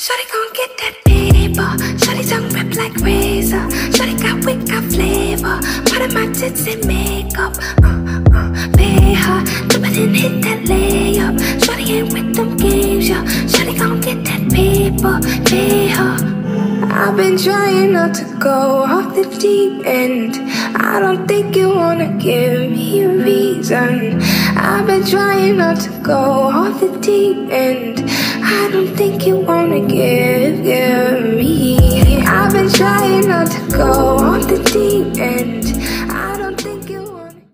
Shawty gon' get that paper. Shawty tongue rip like razor. Shawty got wit, got flavor. Part of my tits and makeup. Pay her, jump it and hit that layup. Shawty ain't with them games, yo. Shawty gon' get that paper. Pay her. I've been trying not to go off the deep end. I don't think you wanna give me a reason. I've been trying not to go off the deep end. I don't think you wanna give